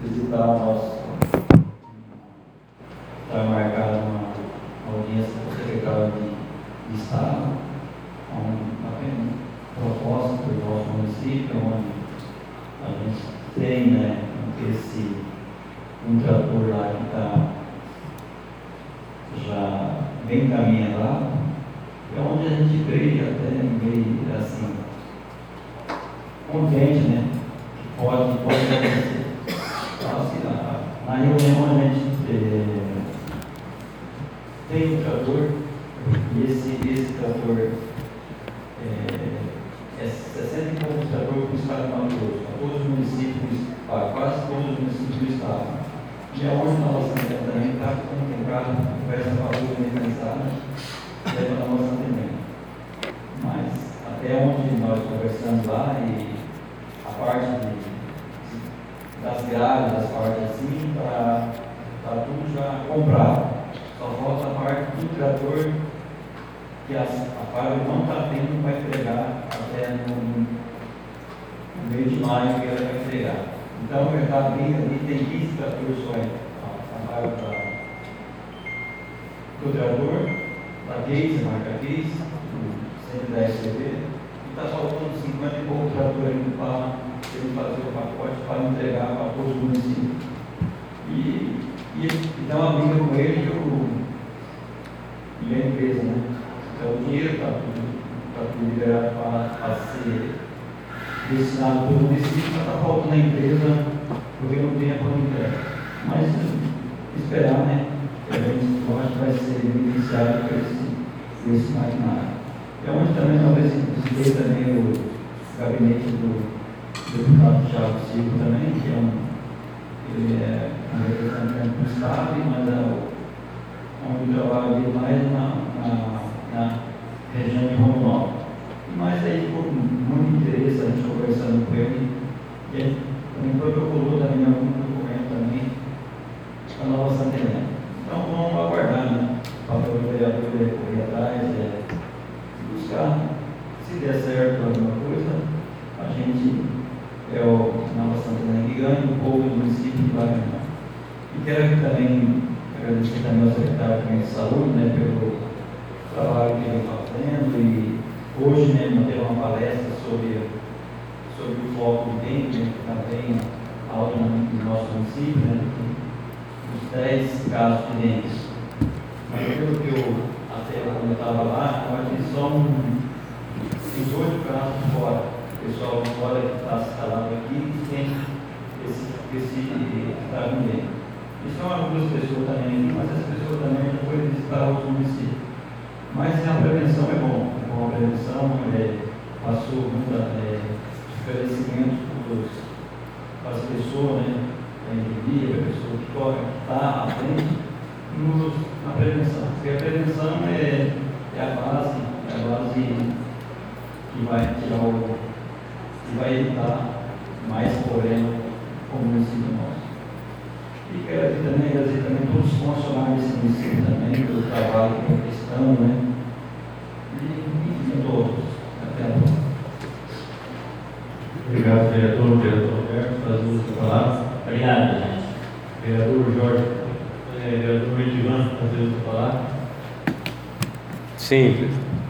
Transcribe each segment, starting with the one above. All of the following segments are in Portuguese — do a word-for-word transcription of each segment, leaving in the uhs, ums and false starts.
visitar o nosso, está marcada uma audiência com o secretário de, de Estado, uma proposta para o nosso município, onde a gente tem, né, esse um trator lá que está já bem encaminhado, é onde a gente veio até meio assim, contente, né, que pode, pode acontecer. Então, assim, na, na reunião a gente é, tem um trator, e esse, esse trator é, é sessenta e poucos tratores para o estado de Mato Grosso, para todos os municípios, para quase todos os municípios do estado. E aonde na nossa Assembleia também está contemplado essa favor mecanizada, leva na nossa Assembleia. Mas até onde nós conversamos lá, e a parte de, das grades, das partes assim, está tá tudo já comprado. Só falta a parte do trator, que a, a Fábio não está tendo para entregar até no, no meio de maio que ela vai entregar. Então, o mercado bem ali tem quinze tratores só aí. A Fábio do trator, da Gates, a marca Gates, cento e dez C V, e está faltando cinquenta e poucos tratores ainda para ele fazer o pacote para entregar para todos os municípios. E, e, e dá uma briga com ele e, o, e a empresa, né? Então o dinheiro está tudo, tá tudo liberado para, para ser destinado pelo município, mas está faltando a empresa porque não tem a entrega. Mas esperar, né? Eu acho que vai ser beneficiado por esse, por esse maquinário. É onde também nós visitei também o gabinete do deputado Thiago Silva também, que é um, ele é um representante do Estado, mas é onde o trabalho dele mais na, na, na região de Rondonópolis. Mas aí, por muito interesse, a gente conversando com ele, e ele também procurou também algum documento também para a nova Santelena. Então vamos aguardar, né? O papel do vereador é correr atrás, é buscar, se der certo alguma coisa, a gente é o Nova Santelena que ganha, o povo do município que vai ganhar. E quero aqui também agradecer também ao secretário de Saúde, né, pelo trabalho que ele vem fazendo, e hoje, né, nós temos uma palestra sobre, sobre o foco de dengue, né, que também alto no nosso município, né, os dez casos de dengue. Mas pelo que eu até quando eu estava lá, eu acho que são dezoito casos fora. O pessoal fora que está instalado aqui que tem esse, esse está com dengue. E são algumas pessoas também, mas as pessoas também já foram visitar os municípios. Mas a prevenção é bom, é bom a prevenção, é, passou muita é, esclarecimento para as pessoas, né? A endemia, a pessoa que está à frente nos, na prevenção. Porque a prevenção é, é a base, é a base que vai tirar o, que vai evitar mais problema como o município nosso. E quero aqui também agradecer também todos os funcionários desse município também, pelo trabalho que estão, né? E, enfim, a todos. Até a próxima. Obrigado, vereador. Vereador Roberto, faz uso da palavra. Obrigado, gente. Vereador Jorge, é, vereador Edivan, faz uso da palavra. Simples.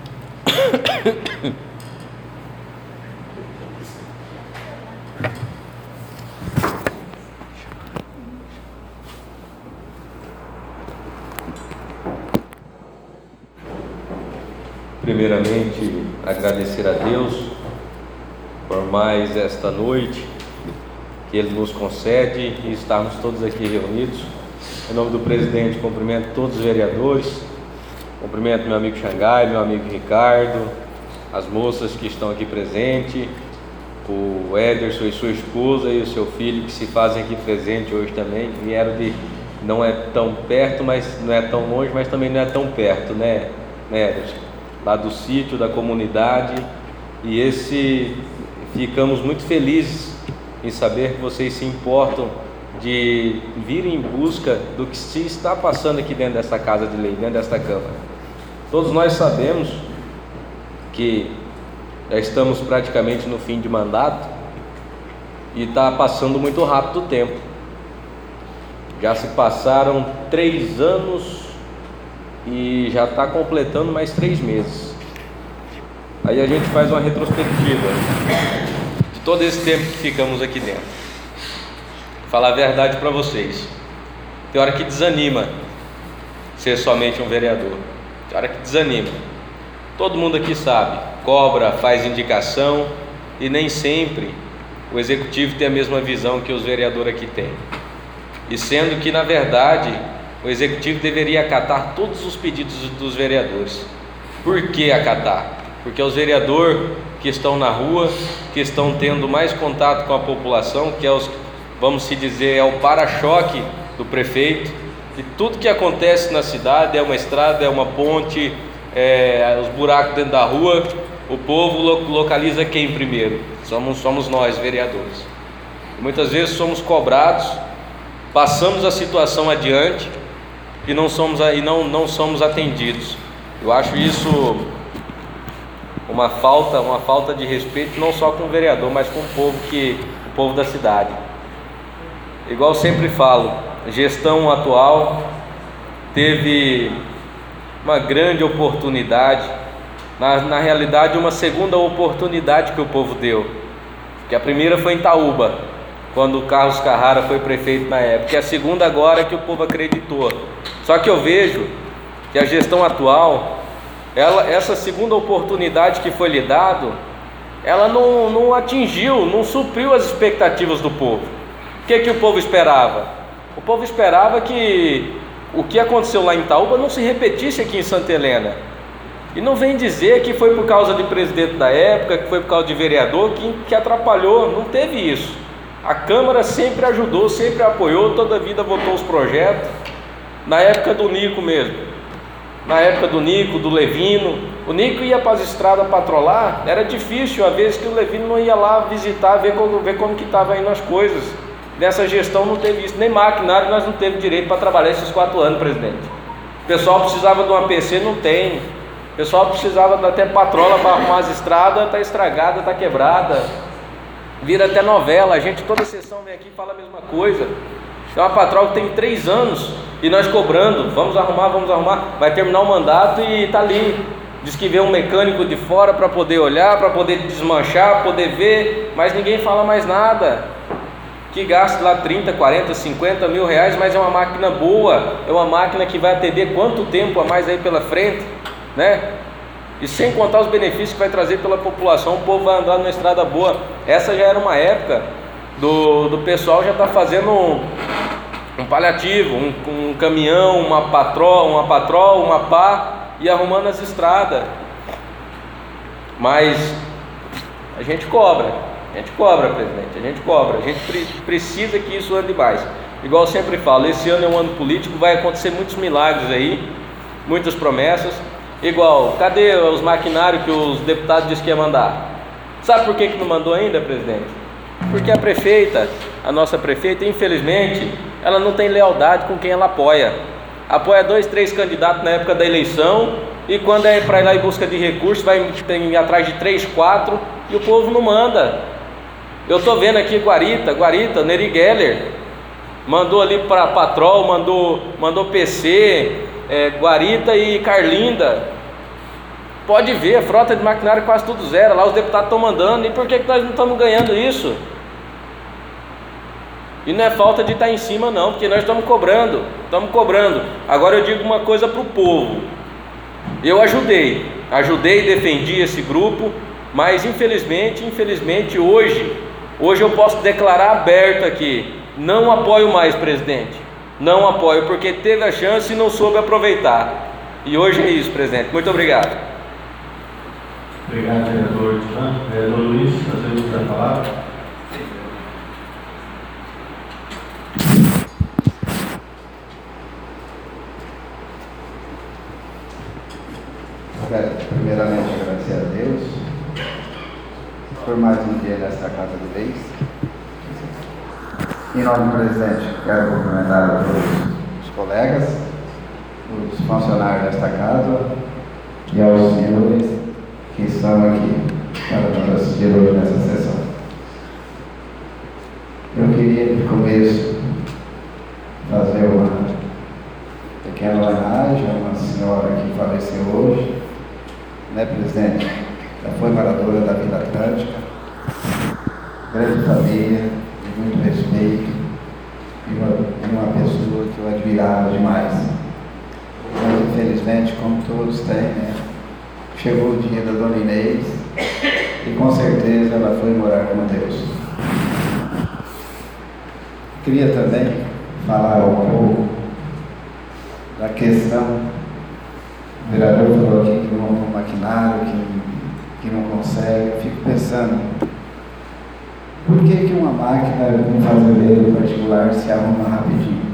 Primeiramente, agradecer a Deus por mais esta noite que Ele nos concede e estarmos todos aqui reunidos. Em nome do presidente, cumprimento todos os vereadores, cumprimento meu amigo Xangai, meu amigo Ricardo, as moças que estão aqui presentes, o Ederson e sua esposa e o seu filho que se fazem aqui presente hoje também, vieram de, não é tão perto, mas não é tão longe, mas também não é tão perto, né, né Ederson? Lá do sítio, da comunidade, e esse, ficamos muito felizes em saber que vocês se importam de vir em busca do que se está passando aqui dentro dessa casa de lei, dentro desta Câmara. Todos nós sabemos que já estamos praticamente no fim de mandato e está passando muito rápido o tempo. Já se passaram três anos e já está completando mais três meses. Aí a gente faz uma retrospectiva de todo esse tempo que ficamos aqui dentro. Vou falar a verdade para vocês. Tem hora que desanima ser somente um vereador. Tem hora que desanima. Todo mundo aqui sabe, cobra, faz indicação e nem sempre o executivo tem a mesma visão que os vereadores aqui têm. E sendo que, na verdade, o executivo deveria acatar todos os pedidos dos vereadores. Por que acatar? Porque os vereadores que estão na rua, que estão tendo mais contato com a população, que é os, vamos se dizer, é o para-choque do prefeito, e tudo que acontece na cidade, é uma estrada, é uma ponte, é, os buracos dentro da rua, o povo localiza quem primeiro? Somos, somos nós, vereadores. Muitas vezes somos cobrados, passamos a situação adiante e não somos, e não, não somos atendidos. Eu acho isso uma falta, uma falta de respeito, não só com o vereador, mas com o povo, que, o povo da cidade. Igual eu sempre falo, a gestão atual teve uma grande oportunidade, na, na realidade uma segunda oportunidade que o povo deu, que a primeira foi em Itaúba, quando o Carlos Carrara foi prefeito na época, e a segunda agora é que o povo acreditou. Só que eu vejo que a gestão atual, ela, essa segunda oportunidade que foi lhe dado, ela não, não atingiu, não supriu as expectativas do povo. O que, que o povo esperava? O povo esperava que o que aconteceu lá em Itaúba não se repetisse aqui em Santa Helena. E não vem dizer que foi por causa de presidente da época, que foi por causa de vereador que, que atrapalhou. Não teve isso. A Câmara sempre ajudou, sempre apoiou, toda a vida votou os projetos. Na época do Nico mesmo, na época do Nico, do Levino, o Nico ia para as estradas patrolar, era difícil, às vezes que o Levino não ia lá visitar, ver como, ver como que estava indo as coisas. Nessa gestão não teve isso, nem maquinário nós não teve direito para trabalhar esses quatro anos, presidente. O pessoal precisava de uma P C, não tem. O pessoal precisava de até patrola para arrumar as estradas, está estragada, está quebrada. Vira até novela, a gente toda sessão vem aqui e fala a mesma coisa. É uma patrola que tem três anos e nós cobrando, vamos arrumar, vamos arrumar. Vai terminar o mandato e está ali. Diz que vê um mecânico de fora para poder olhar, para poder desmanchar, poder ver, mas ninguém fala mais nada. Que gasta lá trinta, quarenta, cinquenta mil reais, mas é uma máquina boa, é uma máquina que vai atender quanto tempo a mais aí pela frente, né? E sem contar os benefícios que vai trazer pela população, o povo vai andar numa estrada boa. Essa já era uma época do, do pessoal já estar tá fazendo um, um paliativo, um, um caminhão, uma patrol, uma patrol, uma pá, e arrumando as estradas. Mas a gente cobra. A gente cobra, presidente, a gente cobra, a gente precisa que isso ande mais. Igual eu sempre falo, esse ano é um ano político, vai acontecer muitos milagres aí, muitas promessas. Igual, cadê os maquinários que os deputados disseram que ia mandar? Sabe por que que não mandou ainda, presidente? Porque a prefeita, a nossa prefeita, infelizmente, ela não tem lealdade com quem ela apoia. Apoia dois, três candidatos na época da eleição, e quando é para ir lá em busca de recursos, vai ir atrás de três, quatro, e o povo não manda. Eu estou vendo aqui Guarita, Guarita, Neri Geller, mandou ali para Patrol, mandou, mandou P C, é, Guarita e Carlinda. Pode ver, a frota de maquinário quase tudo zero, lá os deputados estão mandando, e por que, que nós não estamos ganhando isso? E não é falta de estar em cima não, porque nós estamos cobrando, estamos cobrando. Agora eu digo uma coisa para o povo, eu ajudei, ajudei e defendi esse grupo, mas infelizmente, infelizmente hoje, hoje eu posso declarar aberto aqui, não apoio mais, presidente, não apoio, porque teve a chance e não soube aproveitar, e hoje é isso, presidente. Muito obrigado. Obrigado, vereador Ivan. Vereador Luiz, nós temos a palavra. Primeiramente agradecer a Deus por mais um dia nesta Casa de Leis. Em nome do presidente, quero cumprimentar os colegas, os funcionários desta casa e aos senhores que estão aqui para nos assistir hoje nessa sessão. Eu queria, de começo, fazer faleceu hoje, né, presidente? Já foi moradora da Vila Atlântica, grande família, de muito respeito, e uma, uma pessoa que eu admirava demais. Mas, infelizmente, como todos têm, né, chegou o dia da Dona Inês e com certeza ela foi morar com Deus. Queria também falar um pouco da questão. O vereador falou aqui que não tem maquinário, que, que não consegue. Eu fico pensando, por que, que uma máquina de um fazendeiro particular se arruma rapidinho?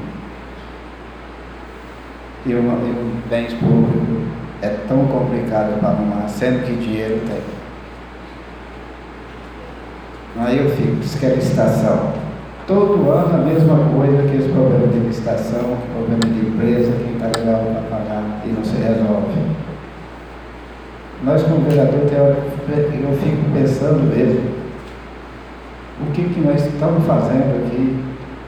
E, uma, e um bens público é tão complicado para arrumar, sendo que dinheiro tem. Aí eu fico, diz que é licitação. Todo ano a mesma coisa, que esse problema de licitação, problema de empresa, quem está legal para pagar e não se resolve. Nós como vereador, tem hora que eu fico pensando mesmo, o que, que nós estamos fazendo aqui?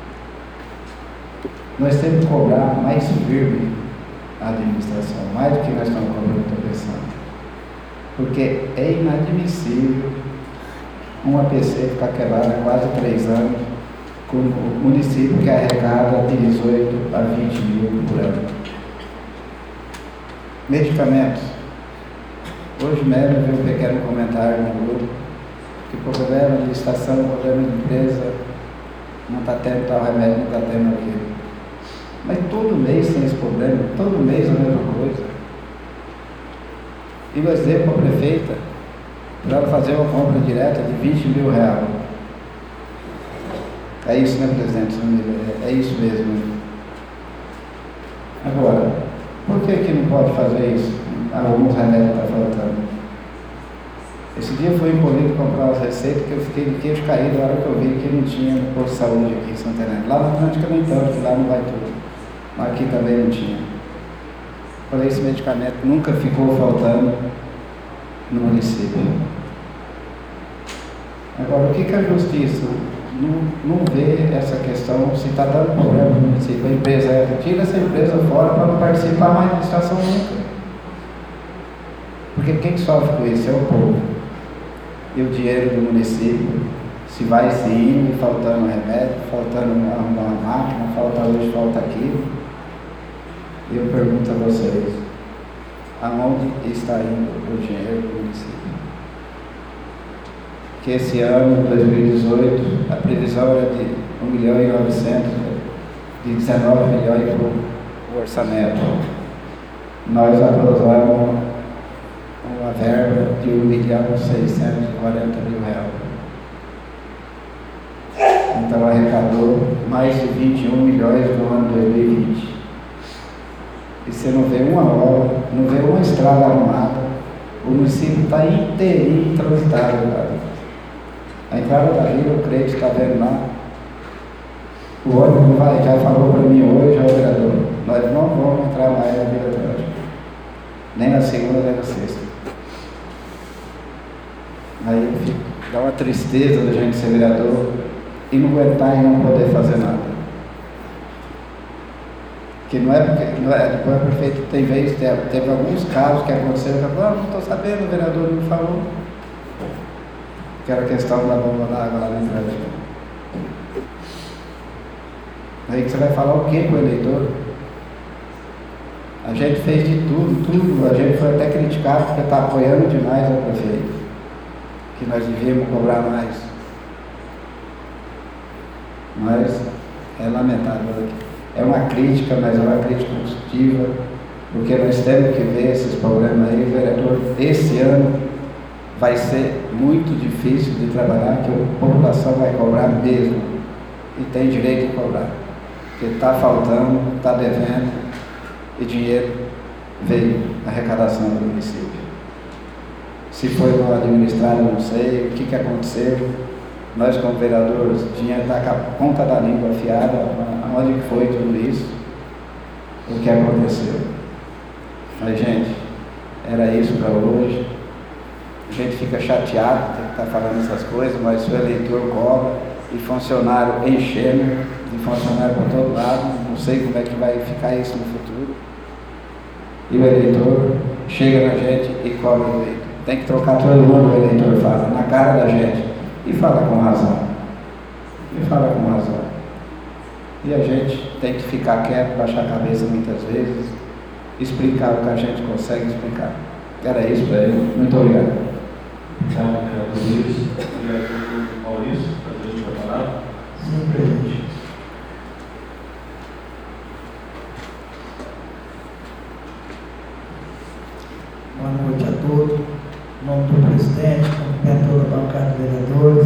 Nós temos que cobrar mais firme a administração, mais do que nós estamos cobrando, estou pensando. Porque é inadmissível uma P C ficar quebrada há quase três anos, com o município que arrecada de dezoito a vinte mil por ano. Medicamentos. Hoje mesmo eu vi um pequeno comentário no grupo que por problema de licitação, problema de empresa, não está tendo tal remédio, não está tendo aquilo. Mas todo mês tem esse problema, todo mês a mesma coisa. E eu dizer para a prefeita para ela fazer uma compra direta de vinte mil reais. É isso, né, presidente? É isso mesmo. Agora, por que que não pode fazer isso? Alguns remédios estão faltando. Esse dia foi impelido comprar as receitas que eu fiquei de queixo caído na hora que eu vi que não tinha no posto de saúde aqui em Santa Helena. Lá na Atlântica nem tanto, que lá não vai tudo. Mas aqui também não tinha. Falei, esse medicamento nunca ficou faltando no município. Agora, o que que a justiça não, não vê essa questão, se está dando problema no município? A empresa é, tira essa empresa fora para não participar mais da licitação nunca. Porque quem sofre com isso é o povo. E o dinheiro do município, se vai se indo, faltando remédio, faltando arrumar uma máquina, falta hoje, falta aquilo. Eu pergunto a vocês, aonde está indo o dinheiro do município? Que esse ano, dois mil e dezoito, a previsão era de um milhão e novecentos, de dezenove milhões para o orçamento. Nós aprovamos uma verba de um milhão seiscentos e quarenta mil reais. Então arrecadou mais de vinte e um milhões no ano dois mil e vinte. E você não vê uma obra, não vê uma estrada arrumada, o município está inteirinho transitado, cara. A entrada da vila, o crédito está vendo lá. O ônibus vai, já falou para mim hoje, ó, vereador, nós não vamos entrar mais na Vila Atlântica. Nem na segunda, nem na sexta. Aí eu fico, dá uma tristeza da gente ser vereador e não aguentar e não poder fazer nada. Que não é porque, não é, depois o prefeito tem vez, teve, teve alguns casos que aconteceram, que falou, ah, não estou sabendo, o vereador não falou. Que era a questão da bomba d'água lá na entrada. Aí que você vai falar o que com o eleitor? A gente fez de tudo, tudo, a gente foi até criticado porque está apoiando demais o prefeito, que nós devíamos cobrar mais. Mas é lamentável. É uma crítica, mas é uma crítica construtiva, porque nós temos que ver esses problemas aí, vereador. Esse ano vai ser muito difícil de trabalhar, que a população vai cobrar mesmo, e tem direito de cobrar, porque está faltando, está devendo, e dinheiro veio a arrecadação do município. Se foi mal administrado, eu não sei, o que, que aconteceu. Nós como vereadores, dinheiro está com a ponta da língua afiada, aonde foi tudo isso, o que aconteceu. Mas, gente, era isso para hoje. A gente fica chateado de estar falando essas coisas, mas o eleitor cobra e funcionário enchendo, de funcionário para todo lado. Não sei como é que vai ficar isso no futuro. e o eleitor chega na gente e cobra o eleito. Tem que trocar todo mundo, o eleitor fala, na cara da gente, e fala com razão. E fala com razão. E a gente tem que ficar quieto, baixar a cabeça muitas vezes, explicar o que a gente consegue explicar. Era isso para ele. Muito obrigado. Então, obrigado, Luiz. Obrigado, Maurício, fazer a última palavra. Sim, presidente. Boa noite a todos. Em nome do presidente, cumprimento toda a bancada de vereadores.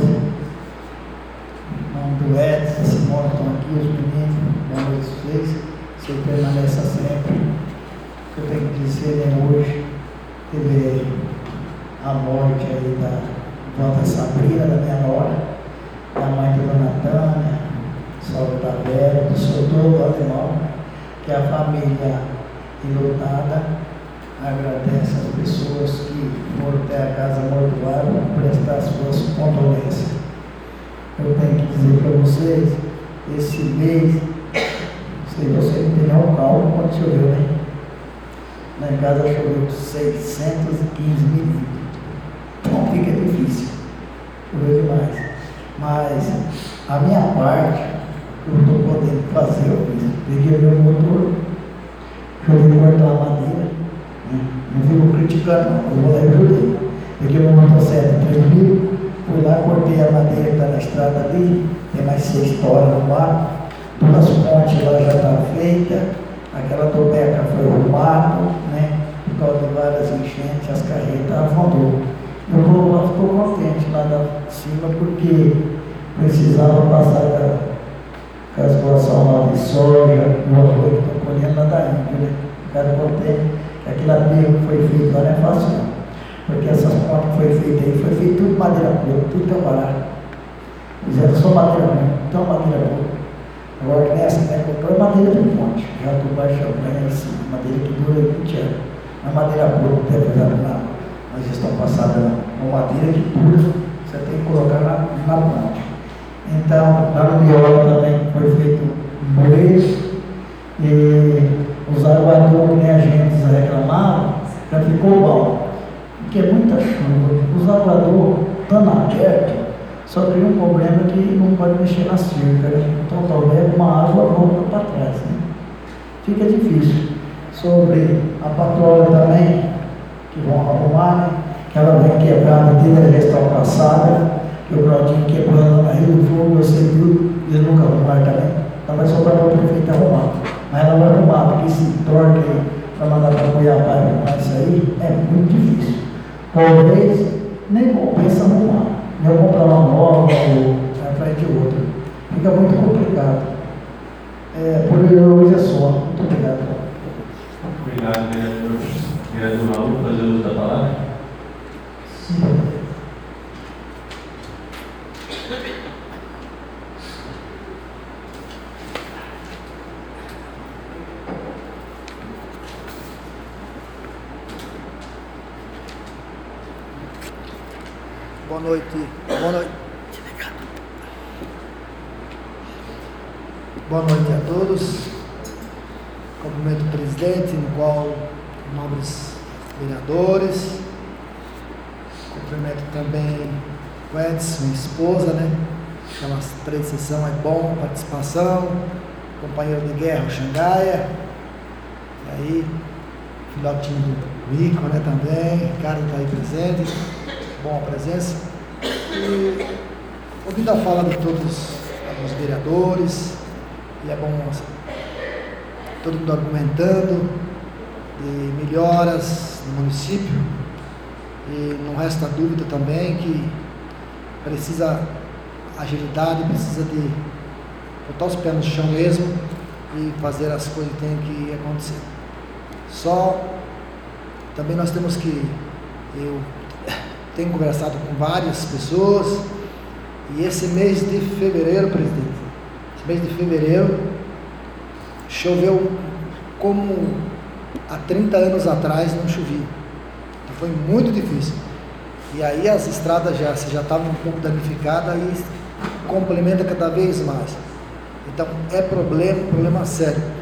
Em nome do Edson, Simone, estão aqui, os meninos. Boa noite a vocês. Você permaneça sempre. O que eu tenho que dizer é hoje, teve a morte aí da Dona Sabrina, da minha nora, da mãe da Dona Tânia, sogra da Vera, do seu todo alemão, que a família enlutada agradece às pessoas que foram até a casa mortuária para prestar suas condolências. Eu tenho que dizer para vocês, esse mês, se você não tem nenhum cálculo quando choveu, né? Lá em casa choveu seiscentos e quinze milímetros. Então fica difícil, choveu demais. Mas a minha parte, que eu estou podendo fazer, eu fiz. Peguei meu motor, joguei cortar a madeira. Não fico criticando, não. Eu vou lá e ajudei. Peguei uma motocicleta três mil, fui lá, cortei a madeira que está na estrada ali, tem mais seis toras no mato, duas pontes lá já estão feitas, aquela topeca foi arrumada, né? Por causa de várias enchentes, as carretas afundou. Eu vou lá, estou contente lá de cima, porque precisava passar da, com a situação lá de soja, do arroz que estou colhendo lá da Índia, né? Ficaram contentes. Aquele aterro que foi feito lá não é fácil não, porque essas pontes que foi feita aí, foi feito tudo madeira boa, tudo camarada. Fizeram só madeira boa, então madeira boa. Agora que nessa, né, comprou é madeira de ponte, já estou baixando para aí assim, madeira que dura vinte anos. Não é madeira boa que deve usar na, na gestão passada não, é uma madeira que dura, você tem que colocar na, na ponte. Então, lá no Viola também foi feito um molejo, e usaram o adubo que nem a gente reclamava, já ficou bom, porque é muita chuva. Usaram o adubo estando aberto, só tem um problema que não pode mexer na cerca, né? Então talvez uma água volta para trás, né? Fica difícil. Sobre a patroa também, que vão arrumar, né? Que ela vem quebrada desde a gestão passada, que o Claudinho quebrando na Rio do Fogo, você viu, eles nunca arrumaram também, então vai sobrar para o prefeito arrumar. Mas ela vai arrumar, porque esse torque para mandar para Cuiabá e arrumar isso aí é muito difícil. Talvez nem compensa arrumar. Eu comprar uma nova ou atrás de outra. Fica muito complicado. É, por hoje é só. Muito obrigado. Obrigado, vereador. Vereador Raul, fazer uso da palavra. Sim. Boa noite, boa noite. Boa noite a todos. Cumprimento o presidente, no qual nobres vereadores. Cumprimento também o Edson, minha esposa, né? Aquela pré-sessão é bom, participação. Companheiro de guerra, o Xangaia. E aí, filhotinho do Rico, né? Também. Ricardo está aí presente. Boa presença. E ouvindo a fala de todos os vereadores, e é bom todo mundo argumentando de melhoras no município, e não resta dúvida também que precisa agilidade, precisa de botar os pés no chão mesmo e fazer as coisas que tem que acontecer. Só também nós temos que, eu tenho conversado com várias pessoas, e esse mês de fevereiro, presidente, esse mês de fevereiro, choveu como há trinta anos atrás não chovia. Então foi muito difícil. E aí as estradas já já estavam um pouco danificadas e complementa cada vez mais. Então é problema, problema sério.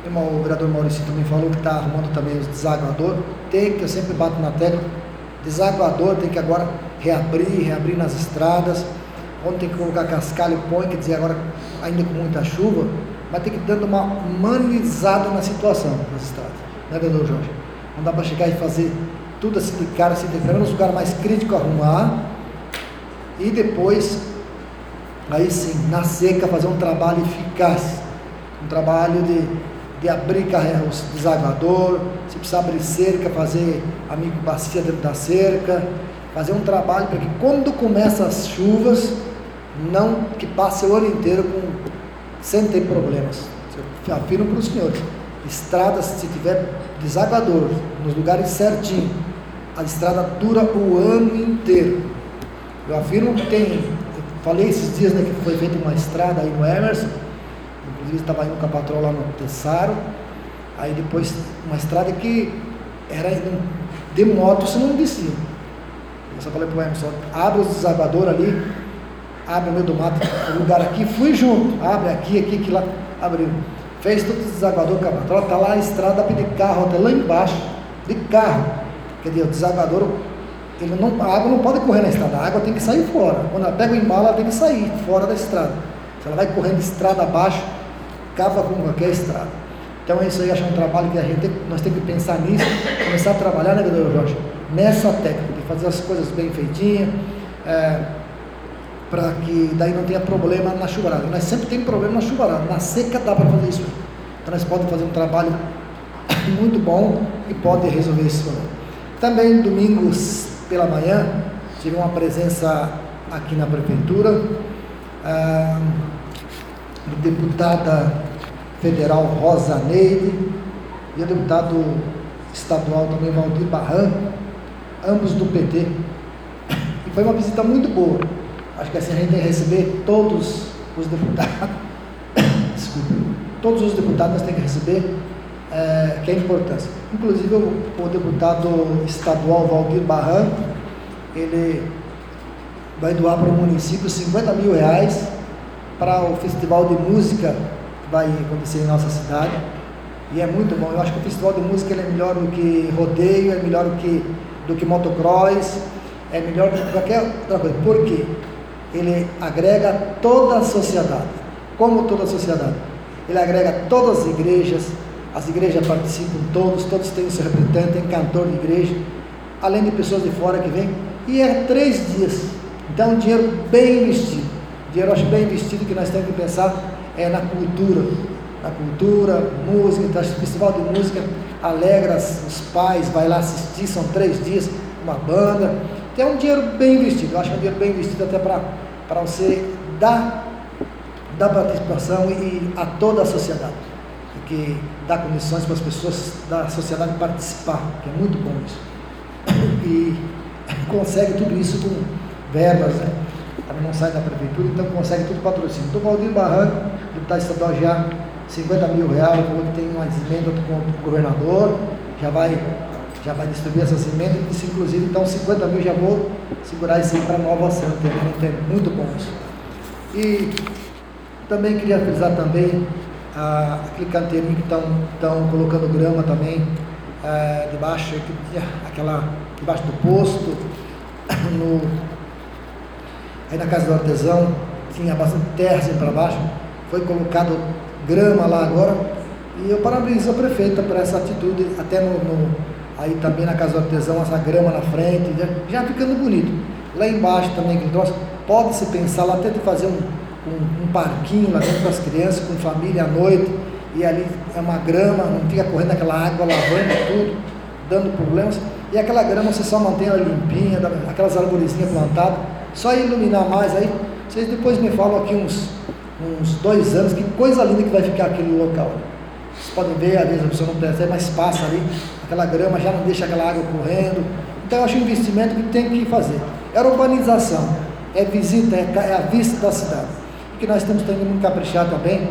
o vereador Maurício também falou que está arrumando também os desaguador. Tem que, eu sempre bato na tecla, desaguador tem que agora reabrir, reabrir nas estradas. Onde tem que colocar cascalho, põe, quer dizer, agora ainda com muita chuva, mas tem que ir dando uma humanizada na situação das estradas, né, vereador Jorge? Não dá para chegar e fazer tudo assim de cara, assim, de nos lugares mais críticos arrumar, e depois, aí sim, na seca, fazer um trabalho eficaz, um trabalho de, de abrir os desaguador, se precisar abrir cerca, fazer amigo bacia dentro da cerca, fazer um trabalho para que quando começam as chuvas, não que passe o ano inteiro com, sem ter problemas. Eu afirmo para os senhores, estradas, se tiver desaguador nos lugares certinhos, a estrada dura o ano inteiro. Eu afirmo que tem, eu falei esses dias, né, que foi feita uma estrada aí no Emerson, inclusive estava indo com a patroa lá no Tessaro, aí depois uma estrada que era de moto, você não descia. Eu só falei para o Emerson, abre os desaguadores ali, abre o meio do mato, o lugar aqui, fui junto, abre aqui, aqui, aqui, lá, abriu. Fez todos os desaguadores com a patroa, está lá a estrada de carro, até lá embaixo, de carro. Quer dizer, o desaguador, ele não, a água não pode correr na estrada, a água tem que sair fora. Quando ela pega o embalo, ela tem que sair fora da estrada. Se ela vai correndo estrada abaixo, acaba com qualquer estrada. Então é isso aí, acho um trabalho que a gente tem, nós temos que pensar nisso, começar a trabalhar, né, vereador Jorge? Nessa técnica, de fazer as coisas bem feitinhas, é, para que daí não tenha problema na chuvarada. Nós sempre temos problema na chuvarada, na seca dá para fazer isso. Então nós podemos fazer um trabalho muito bom e pode resolver esse problema. Também domingos pela manhã tive uma presença aqui na prefeitura, a deputada federal Rosa Neide e o deputado estadual também Valdir Barranco, ambos do P T. E foi uma visita muito boa. Acho que assim a gente tem que receber todos os deputados, desculpa, todos os deputados nós temos que receber, é, que é a importância. Inclusive o, o deputado estadual Valdir Barranco, ele vai doar para o município cinquenta mil reais para o festival de música que vai acontecer em nossa cidade. E é muito bom. Eu acho que o festival de música ele é melhor do que rodeio, é melhor do que, do que motocross, é melhor do que qualquer outra coisa. Por quê? Ele agrega toda a sociedade. Como toda a sociedade? Ele agrega todas as igrejas, as igrejas participam todos, todos têm seu representante, tem cantor de igreja, além de pessoas de fora que vêm, e é três dias. Então, dinheiro bem investido. Dinheiro, eu acho, bem investido, que nós temos que pensar é na cultura. Na cultura, música, então, o festival de música alegra os pais, vai lá assistir, são três dias, uma banda. Então, é um dinheiro bem investido. Eu acho que é um dinheiro bem investido até para você dar, dar participação e, e a toda a sociedade. Porque dá condições para as pessoas da sociedade participar, que é muito bom isso. E consegue tudo isso com verbas, né? Também não sai da prefeitura, então consegue tudo patrocínio. Então, Valdir Barranco, deputado estadual, já cinquenta mil reais, falou que tem uma emenda com o governador, já vai, já vai distribuir essas emendas, isso, inclusive, então cinquenta mil já vou segurar isso aí para Nova Santa, então é muito bom isso. E também queria frisar também ah, aquele canteirinho que estão colocando grama também, ah, debaixo, aquela, debaixo do posto, no, aí na casa do artesão, tinha bastante terra assim para baixo, foi colocado grama lá agora, e eu parabenizo a prefeita por essa atitude, até no, no aí também na casa do artesão, essa grama na frente, já, já ficando bonito. Lá embaixo também, que troço, pode-se pensar lá até de fazer um, um, um parquinho lá dentro para as crianças, com família à noite, e ali é uma grama, não fica correndo aquela água, lavando tudo, dando problemas, e aquela grama você só mantém ela limpinha, aquelas arvorezinhas plantadas, só iluminar mais aí, vocês depois me falam aqui uns, uns dois anos, que coisa linda que vai ficar aquele local. Vocês podem ver, às vezes a pessoa não percebe, mas passa ali, aquela grama já não deixa aquela água correndo. Então eu acho um investimento que tem que fazer. É urbanização, é visita, é, é a vista da cidade. O que nós temos também que caprichar também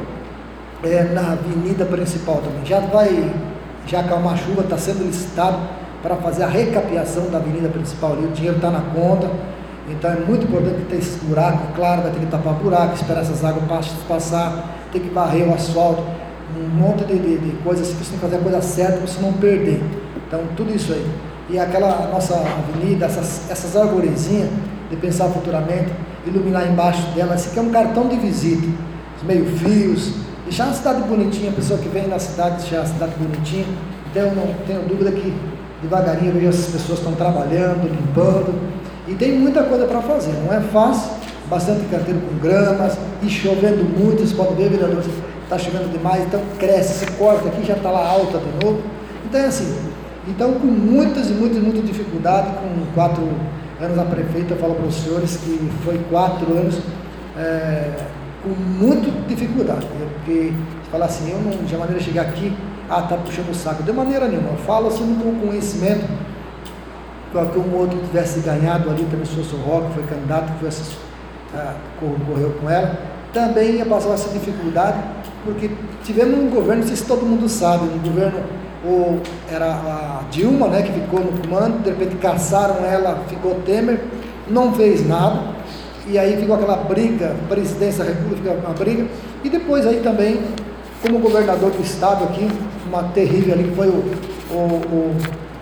é na avenida principal também. Já vai, já acalmar a chuva, está sendo licitado para fazer a recapeação da avenida principal ali, o dinheiro está na conta. Então é muito importante ter esse buraco, claro, vai ter que tapar buraco, esperar essas águas passar, tem que varrer o asfalto, um monte de, de, de coisas que você tem que fazer a coisa certa para você não perder. Então, tudo isso aí. E aquela nossa avenida, essas, essas arvorezinhas, de pensar futuramente, iluminar embaixo dela, esse aqui é um cartão de visita, os meio-fios, deixar a cidade bonitinha, a pessoa que vem na cidade, deixar a cidade bonitinha. Então, eu não tenho dúvida que devagarinho eu vejo essas pessoas estão trabalhando, limpando, e tem muita coisa para fazer, não é fácil, bastante canteiro com gramas, e chovendo muito, vocês podem ver, vereadores, está chovendo demais, então cresce, se corta aqui, já está lá alta de novo. Então é assim, então com muitas e muitas, muitas dificuldades, com quatro anos a prefeita, eu falo para os senhores que foi quatro anos é, com muita dificuldade, porque se falar assim, eu não, de maneira de chegar aqui, ah, está puxando o saco, de maneira nenhuma, eu falo assim com conhecimento, que um outro tivesse ganhado ali, também se fosse o Roque, foi candidato, que foi assist, ah, correu com ela, também ia passar essa dificuldade, porque tivemos um governo, não sei se todo mundo sabe, um governo, ou era a Dilma, né, que ficou no comando, de repente caçaram ela, ficou Temer, não fez nada, e aí ficou aquela briga, presidência, república, uma briga, e depois aí também, como governador do estado aqui, uma terrível ali, que foi o, o, o,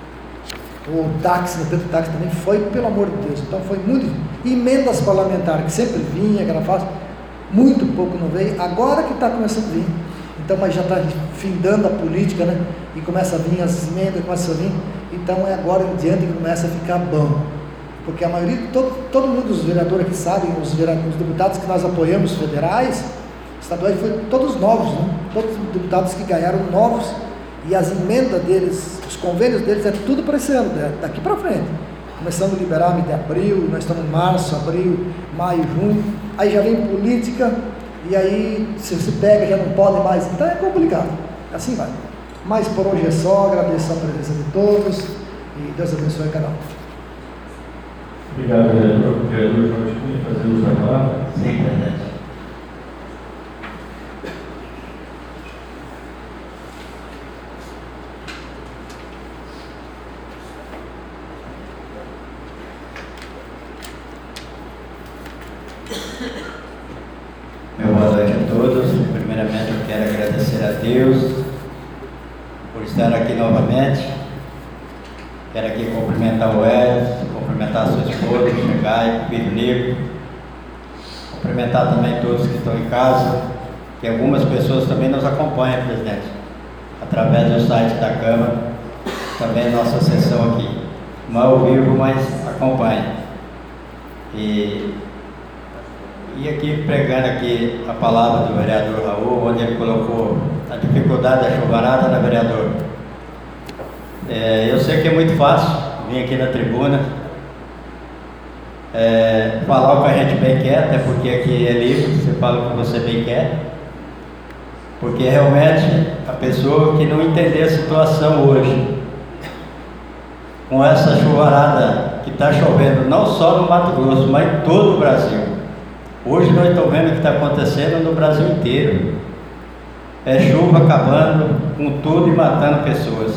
o táxi, no Pedro Táxi também, foi, pelo amor de Deus, então foi muito, emendas parlamentares, que sempre vinha, que era fácil, muito pouco não veio, agora que está começando a vir, então, mas já está findando a política, né, e começa a vir as emendas, começa a vir, então é agora em diante que começa a ficar bom, porque a maioria, todo, todo mundo dos vereadores aqui sabem, os, vereadores, os deputados que nós apoiamos, federais, estaduais, foi todos novos, né, todos os deputados que ganharam novos, e as emendas deles, os convênios deles, é tudo para esse ano, né, daqui para frente, começando a liberar em abril, nós estamos em março, abril, maio, junho, aí já vem política, e aí se você pega já não pode mais, então é complicado, assim vai. Mas por hoje é só, agradeço a presença de todos e Deus abençoe cada um. Obrigado, vereador. Vereador Jorge Cunha, fazer uso da palavra. Sim, presidente. Meu boa noite a todos. Primeiramente, eu quero agradecer a Deus por estar aqui novamente. Quero aqui cumprimentar o Edson, cumprimentar a sua esposa, o Xangai, o filho Nico, cumprimentar também todos que estão em casa, que algumas pessoas também nos acompanham, presidente, através do site da Câmara, também a nossa sessão aqui, não ao vivo, mas acompanha. E, e aqui pregando aqui a palavra do vereador Raul, onde ele colocou a dificuldade da chuvarada, né, vereador? É, eu sei que é muito fácil vir aqui na tribuna é, falar o que a gente bem quer, até porque aqui é livre, você fala o que você bem quer, porque realmente a pessoa que não entender a situação hoje, com essa chuvarada que está chovendo não só no Mato Grosso, mas em todo o Brasil. Hoje nós estamos vendo o que está acontecendo no Brasil inteiro, é chuva acabando com tudo e matando pessoas.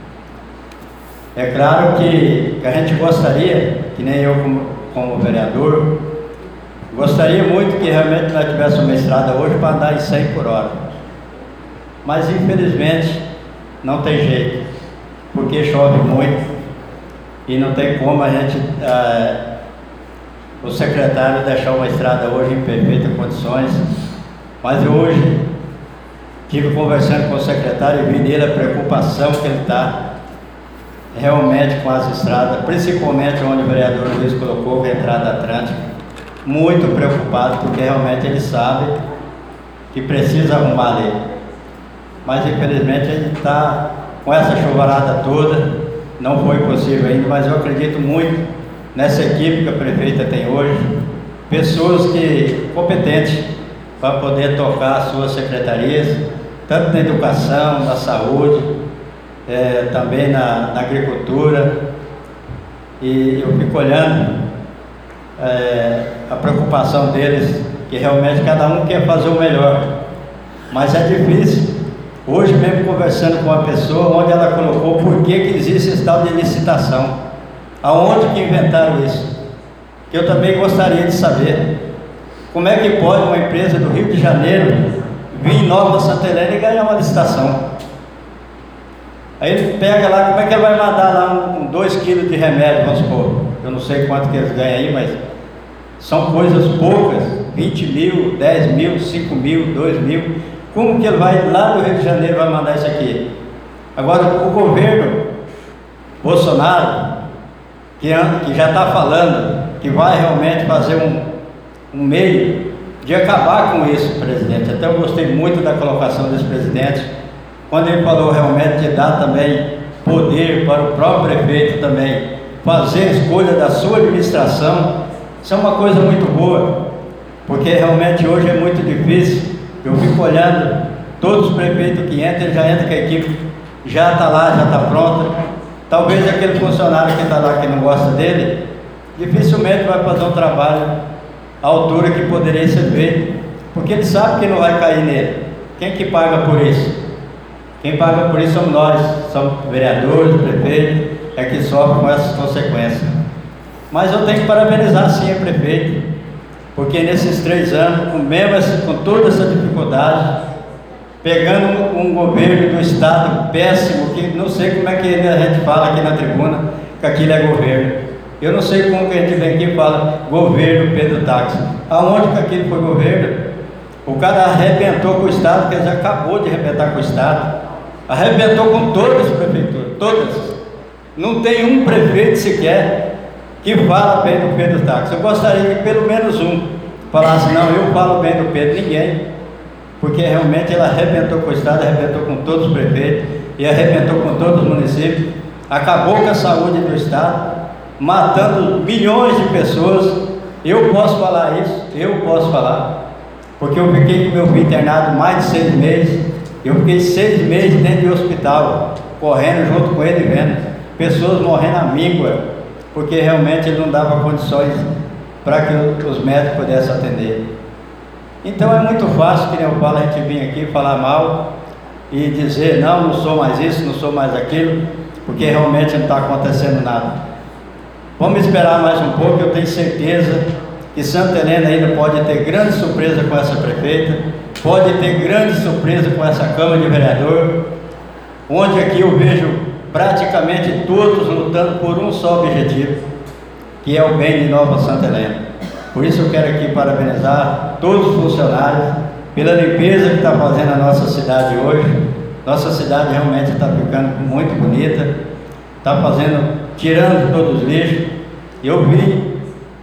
É claro que, que a gente gostaria, que nem eu como, como vereador, gostaria muito que realmente nós tivéssemos uma estrada hoje para andar em cem por hora. Mas infelizmente não tem jeito, porque chove muito e não tem como a gente, ah, o secretário deixar uma estrada hoje em perfeitas condições. Mas hoje estive conversando com o secretário e vi nele a preocupação que ele está realmente com as estradas, principalmente onde o vereador Luiz colocou a entrada atlântica, muito preocupado, porque realmente ele sabe que precisa arrumar ali, mas infelizmente ele está com essa chuvarada toda, não foi possível ainda, mas eu acredito muito nessa equipe que a prefeita tem hoje, pessoas que competentes para poder tocar as suas secretarias, tanto na educação, na saúde, É, também na, na agricultura, e eu fico olhando é, a preocupação deles, que realmente cada um quer fazer o melhor, mas é difícil. Hoje mesmo conversando com uma pessoa, onde ela colocou por que que existe esse tal de licitação, aonde que inventaram isso, que eu também gostaria de saber, como é que pode uma empresa do Rio de Janeiro vir em Nova Santa Helena e ganhar uma licitação. Aí ele pega lá, como é que ele vai mandar lá um dois quilos de remédio, vamos supor? Eu não sei quanto que eles ganham aí, mas são coisas poucas, vinte mil, dez mil, cinco mil, dois mil. Como que ele vai lá do Rio de Janeiro vai mandar isso aqui? Agora o governo Bolsonaro, que, que já está falando que vai realmente fazer um, um meio de acabar com isso, presidente. Até eu gostei muito da colocação desse presidente, quando ele falou realmente de dar também poder para o próprio prefeito também fazer a escolha da sua administração. Isso é uma coisa muito boa, porque realmente hoje é muito difícil. Eu fico olhando todos os prefeitos que entram, ele já entra com a equipe, já está lá, já está pronta. Talvez aquele funcionário que está lá que não gosta dele, dificilmente vai fazer um trabalho à altura que poderia ser feito, porque ele sabe que não vai cair nele. Quem que paga por isso? Quem paga por isso somos nós, somos vereadores, prefeitos, é que sofrem com essas consequências. Mas eu tenho que parabenizar sim a prefeito, porque nesses três anos, com, mesmo, com toda essa dificuldade, pegando um, um governo do estado péssimo, que não sei como é que a gente fala aqui na tribuna, que aquilo é governo. Eu não sei como que a gente vem aqui e fala governo Pedro Táxi. Aonde que aquilo foi governo? O cara arrebentou com o estado, quer dizer, acabou de arrebentar com o estado. Arrebentou com todas as prefeituras, todas. Não tem um prefeito sequer que fala bem do Pedro Táxi. Eu gostaria que pelo menos um falasse, não, eu falo bem do Pedro. Ninguém. Porque realmente ele arrebentou com o estado, arrebentou com todos os prefeitos e arrebentou com todos os municípios, acabou com a saúde do estado, matando milhões de pessoas. Eu posso falar isso, eu posso falar, porque eu fiquei com meu filho internado mais de seis meses, eu fiquei seis meses dentro de hospital, correndo junto com ele, vendo pessoas morrendo à míngua, porque realmente ele não dava condições para que os médicos pudessem atender. Então é muito fácil, que nem eu falo, a gente vir aqui falar mal e dizer, não, não sou mais isso, não sou mais aquilo, porque realmente não está acontecendo nada. Vamos esperar mais um pouco, eu tenho certeza que Santa Helena ainda pode ter grande surpresa com essa prefeita, pode ter grande surpresa com essa Câmara de Vereador, onde aqui eu vejo praticamente todos lutando por um só objetivo, que é o bem de Nova Santa Helena. Por isso eu quero aqui parabenizar todos os funcionários pela limpeza que está fazendo a nossa cidade hoje. Nossa cidade realmente está ficando muito bonita, está fazendo, tirando todos os lixos. Eu vi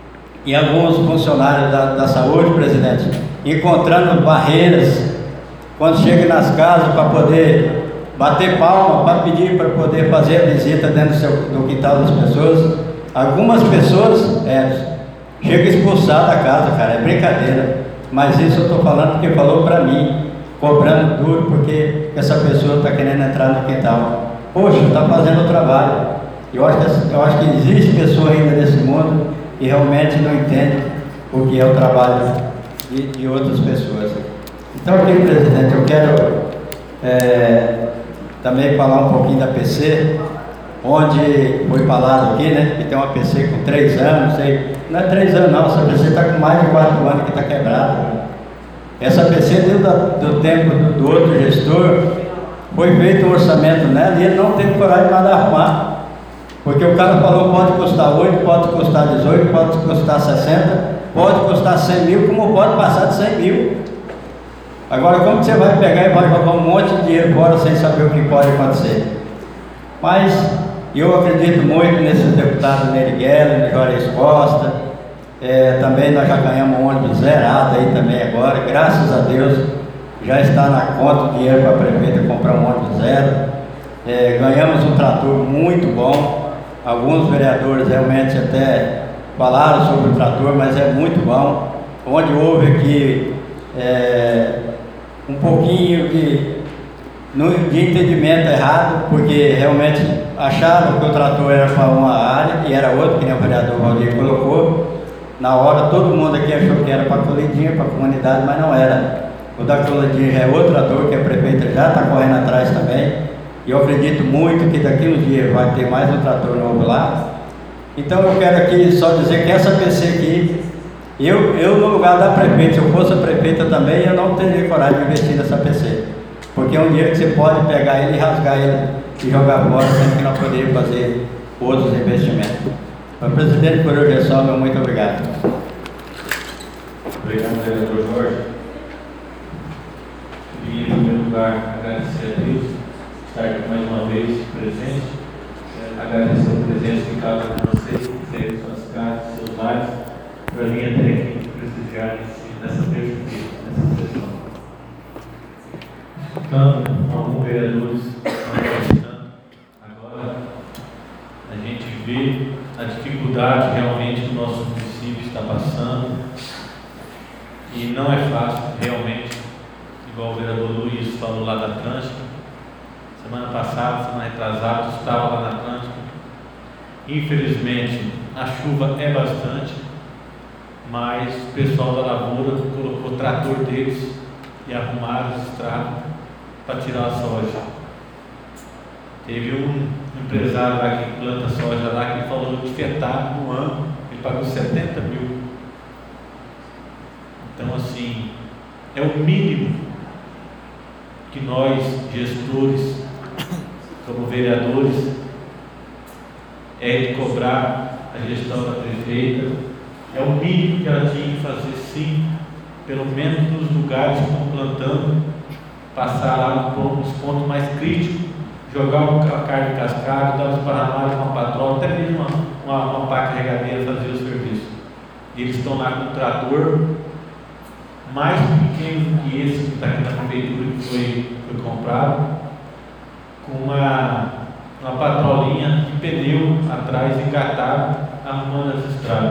em alguns funcionários da, da saúde, presidente, encontrando barreiras quando chega nas casas para poder bater palma, para pedir para poder fazer a visita dentro do, seu, do quintal das pessoas. Algumas pessoas, é, chega a expulsar da casa, cara, é brincadeira, mas isso eu estou falando porque falou para mim, cobrando duro, porque essa pessoa está querendo entrar no quintal. Poxa, está fazendo o trabalho. Eu acho, que, eu acho que existe pessoa ainda nesse mundo que realmente não entende o que é o trabalho de, de outras pessoas. Então, aqui, presidente, eu quero é, também falar um pouquinho da P C, onde foi falado aqui, né, que tem uma P C com três anos, sei, não é três anos não, essa P C está com mais de quatro anos que está quebrada. Essa P C, desde do tempo do, do outro gestor, foi feito um orçamento nela e ele não teve coragem de mandar arrumar. Porque o cara falou, pode custar oito, pode custar dezoito, pode custar sessenta, pode custar cem mil, como pode passar de cem mil. Agora, como que você vai pegar e vai jogar um monte de dinheiro fora sem saber o que pode acontecer? Mas eu acredito muito nesses deputados Nery Geller, Juarez Costa, é, também nós já ganhamos um ônibus zerado aí também agora, graças a Deus, já está na conta o dinheiro para a prefeita comprar um ônibus zero. É, ganhamos um trator muito bom. Alguns vereadores realmente até falaram sobre o trator, mas é muito bom. Onde houve aqui é, um pouquinho de, de entendimento errado, porque realmente acharam que o trator era para uma área e era outra, que nem o vereador Valdir colocou. Na hora todo mundo aqui achou que era para a Colidinha, para a comunidade, mas não era. O da Colidinha já é outro trator, que a prefeita já está correndo atrás também. E eu acredito muito que daqui uns dias vai ter mais um trator novo lá. Então eu quero aqui só dizer que essa P C aqui Eu, eu, no lugar da prefeita, se eu fosse a prefeita também, eu não teria coragem de investir nessa P C. Porque é um dinheiro que você pode pegar ele e rasgar ele e jogar fora, sem que não poderia fazer outros investimentos. Mas, presidente, por objeção, meu muito obrigado. Obrigado, vereador Jorge. E, em primeiro lugar, agradecer a Deus por estar aqui mais uma vez presente. Agradecer a presença de cada um de vocês, de suas casas, seus lares, para vir até aqui prestigiar nessa terça-feira, nessa sessão. Escutando alguns vereadores manifestando, agora a gente vê a dificuldade realmente que o nosso município está passando, e não é fácil, realmente, igual o vereador Luiz falou lá da Atlântica. Semana passada, semana retrasada, estava lá na Atlântica. Infelizmente, a chuva é bastante, mas o pessoal da lavoura colocou o trator deles e arrumaram as estradas para tirar a soja. Teve um empresário lá que planta soja lá que falou que fetado no ano, ele pagou setenta mil. Então, assim, é o mínimo que nós, gestores, como vereadores, é de cobrar a gestão da prefeita. É o mínimo que ela tinha que fazer, sim, pelo menos nos lugares que estão plantando, passar lá nos pontos mais críticos, jogar uma carne cascada, dar os paramares com uma patroa, até mesmo uma, uma, uma pá carregadeira fazer o serviço. E eles estão lá com um trator mais pequeno do que esse que está aqui na prefeitura, que foi, foi comprado, com uma, uma patrolinha de pneu atrás engatado, arrumando as estradas.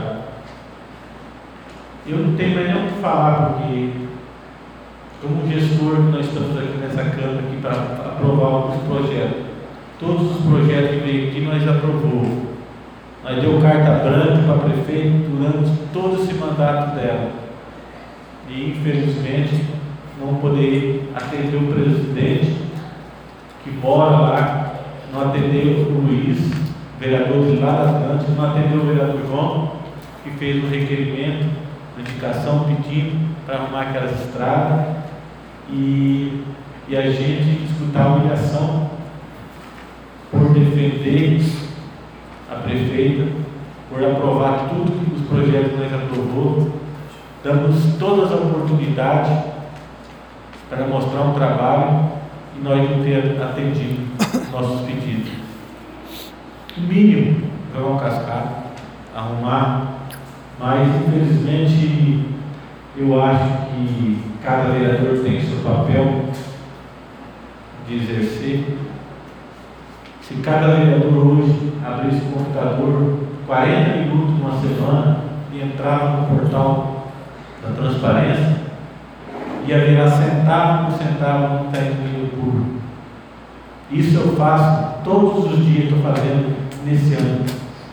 Eu não tenho mais nem o que falar, porque como gestor nós estamos aqui nessa Câmara aqui para aprovar alguns projetos. Todos os projetos que veio aqui nós aprovamos. Nós deu carta branca para a prefeita durante todo esse mandato dela. E infelizmente não poder atender o presidente que mora lá, não atendeu o Luiz, vereador de lá da Atlântica, não atendeu o vereador João, que fez um requerimento, uma indicação pedindo para arrumar aquelas estradas, e, e a gente escutar a humilhação por defender a prefeita, por aprovar tudo que os projetos que nós aprovou. Damos todas as oportunidades para mostrar um trabalho e nós não ter atendido nossos pedidos. O mínimo, jogar um cascado, arrumar, mas infelizmente eu acho que cada vereador tem seu papel de exercer. Se cada vereador hoje abrisse o computador quarenta minutos numa semana e entrava no portal da transparência, ia virar centavo por centavo no técnico público. Isso eu faço todos os dias, estou fazendo nesse ano.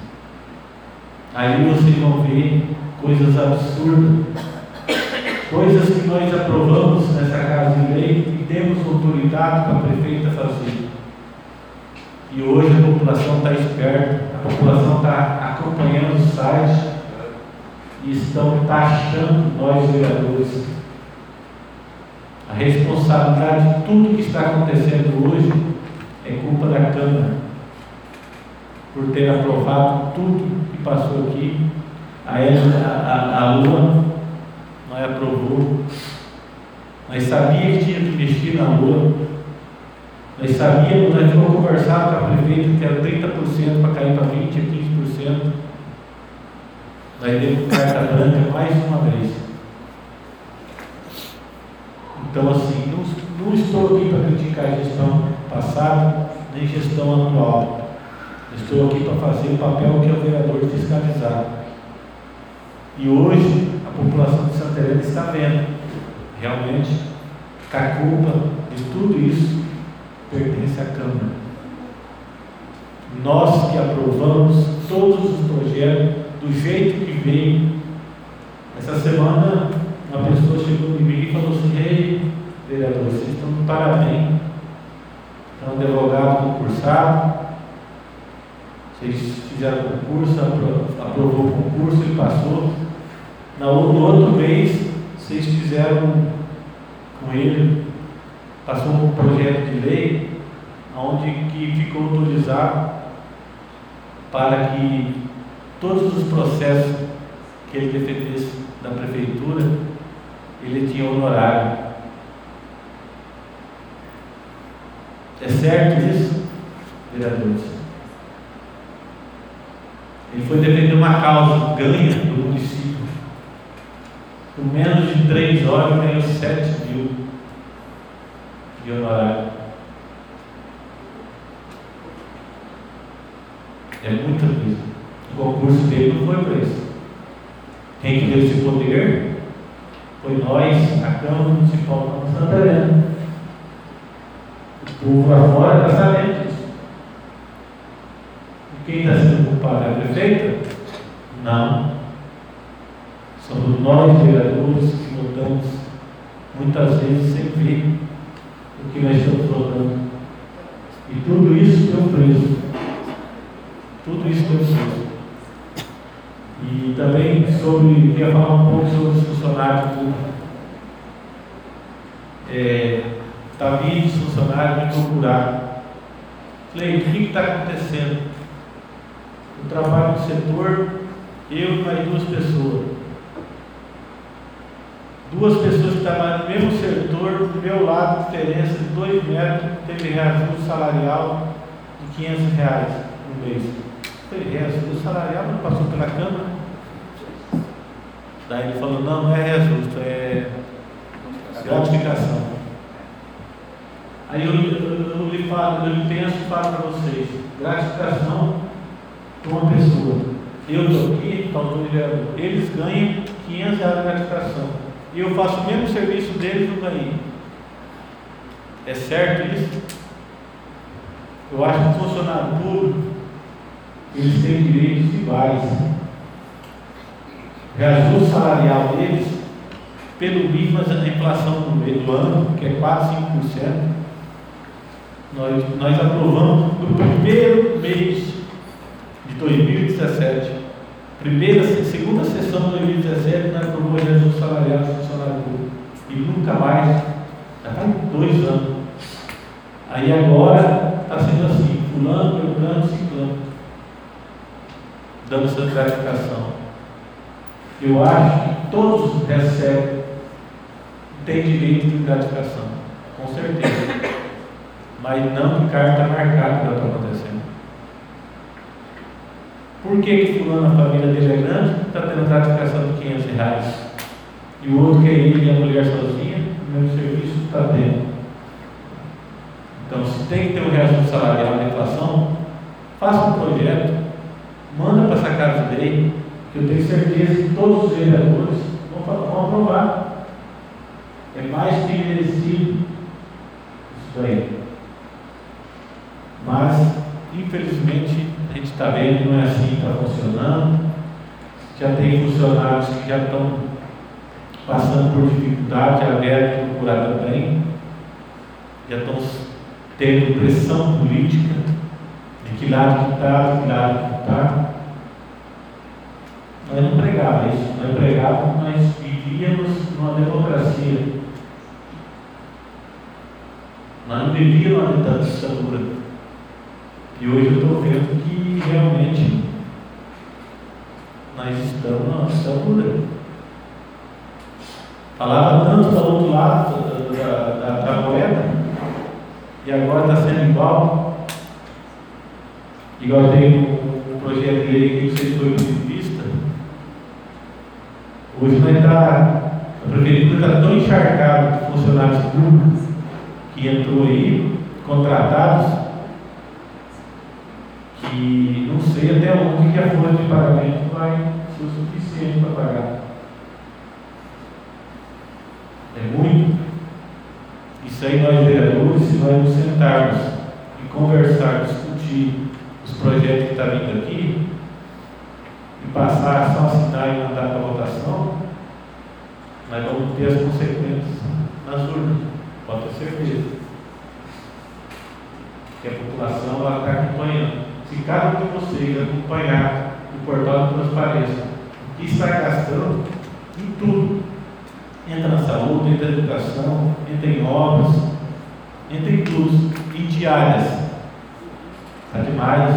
Aí vocês vão ver coisas absurdas, coisas que nós aprovamos nessa casa de lei e temos autoridade para a prefeita fazer. E hoje a população está esperta, a população está acompanhando o site e estão taxando nós vereadores. A responsabilidade de tudo que está acontecendo hoje é culpa da Câmara, por ter aprovado tudo que passou aqui. A, a, a, a Lua, nós aprovou. Nós sabíamos que tinha que investir na Lua. Nós sabíamos, nós tivemos conversado com a prefeita que era trinta por cento para cair para vinte por cento, quinze por cento. Nós demos carta branca mais uma vez. Então, assim, não, não estou aqui para criticar a gestão passada, nem gestão atual. Estou aqui para fazer o papel que é o vereador fiscalizar. E hoje, a população de Santa Helena está vendo, realmente, que a culpa de tudo isso pertence à Câmara. Nós que aprovamos todos os projetos do jeito que veio. Essa semana, uma pessoa chegou em mim e falou assim: ei, vereador, vocês estão de parabéns, é um advogado concursado, vocês fizeram concurso, aprovou o concurso e passou, No outro mês, vocês fizeram com ele, passou um projeto de lei, onde que ficou autorizado para que todos os processos que ele defendesse da prefeitura, ele tinha honorário. É certo isso, vereadores? Ele foi defender uma causa ganha do município. Por menos de três horas ganhou sete mil de honorário. É muita coisa. O concurso dele não foi para isso. Quem que deu esse poder foi nós, a Câmara Municipal de Santa Helena. O povo lá fora está sabendo disso. E quem está sendo culpado é a prefeita? Não. Somos nós, vereadores, que votamos muitas vezes sem ver o que nós estamos votando. E tudo isso deu preço. Tudo isso deu preço. E também sobre, queria falar um pouco sobre os funcionários públicos. É, está vindo os funcionários me procurar. Falei, o que está acontecendo? Eu trabalho no setor, eu e mais duas pessoas. Duas pessoas que trabalham no mesmo setor, do meu lado, diferença de dois metros, teve reajuste salarial de quinhentos reais no mês. Teve reajuste salarial, não passou pela Câmara. Daí ele falou, não, não é reajuste, é gratificação. Aí eu, eu, eu lhe falo, eu lhe penso e falo para vocês, gratificação para uma pessoa. Eu estou aqui, tal do vereador, eles ganham quinhentos reais de gratificação. E eu faço o mesmo serviço deles no ganho. É certo isso? Eu acho que o funcionário público, eles têm direitos iguais. O reajuste salarial deles, pelo M I F, mas a inflação no meio do ano, que é quatro, cinco por cento, nós, nós aprovamos no primeiro mês de dois mil e dezessete. Primeira, segunda sessão de dois mil e dezessete, nós aprovamos o reajuste salarial do funcionário público. E nunca mais, já faz dois anos. Aí agora está sendo assim, fulano, beltrano, ciclano, dando essa gratificação. Eu acho que todos recebem, têm direito de gratificação, com certeza. Mas não que carta marcada que está acontecendo. Por que que fulano, a família dele é grande, está tendo gratificação de quinhentos reais? E o outro que é ele e a mulher sozinha, o mesmo serviço está tendo. Então, se tem que ter um reajuste salarial na inflação, faça um projeto, manda para essa casa de lei, que eu tenho certeza que todos os vereadores vão, vão aprovar. É mais que merecido isso daí. Mas, infelizmente, a gente está vendo que não é assim que está funcionando. Já tem funcionários que já estão passando por dificuldade, a Vera que procurar também, já estão tendo pressão política de que lado que está, de que lado que está. Nós não pregávamos isso, nós pregávamos, nós vivíamos numa democracia. Nós não vivíamos numa ditadura. E hoje eu estou vendo que realmente nós estamos numa ditadura. Falava tanto do outro lado da, da, da moeda, e agora está sendo igual. Igual tem um, um projeto de lei que vocês foram em vista. Hoje nós está, a prefeitura está tão encharcada de funcionários públicos que entrou aí, contratados, que não sei até onde que a folha de pagamento vai ser o suficiente para pagar. É muito. Isso aí nós vereadores, se nós nos sentarmos e conversar, discutir os projetos que estão vindo aqui e passar só assinar e mandar para a votação, nós vamos ter as consequências nas urnas, pode ter certeza. Que a população ela está acompanhando. Se cada um de vocês acompanhar o portal de transparência o que está gastando, em tudo. Entra na saúde, entra na educação, entra em obras, entra em tudo, em diárias. Está demais.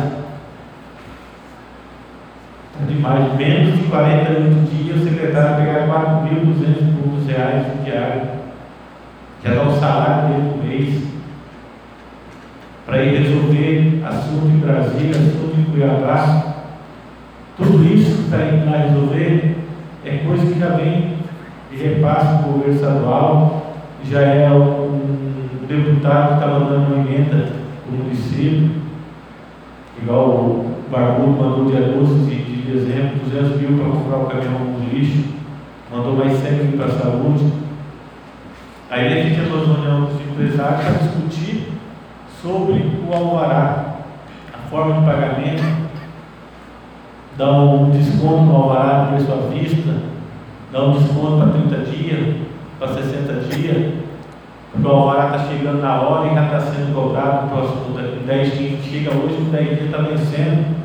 Está demais. Menos de quarenta e oito dias, o secretário vai pegar quatro mil e duzentos e poucos reais em diário. Já dá o salário dele por mês. Para ir resolver assunto em Brasília, assunto em Cuiabá. Tudo isso que está indo lá resolver é coisa que já vem de repasse do governo estadual, já é um deputado que está mandando uma emenda para o município, igual o Barbudo mandou dia doze de, de dezembro, duzentos mil para comprar o caminhão do lixo, mandou mais cem mil para a saúde. Aí a gente entrou na reunião dos empresários para discutir sobre o alvará, a forma de pagamento, dar um desconto no alvará no preço à vista, dar um desconto para trinta dias, para sessenta dias, porque o alvará está chegando na hora e já está sendo cobrado no próximo dez dias, chega hoje, o dez dias está vencendo.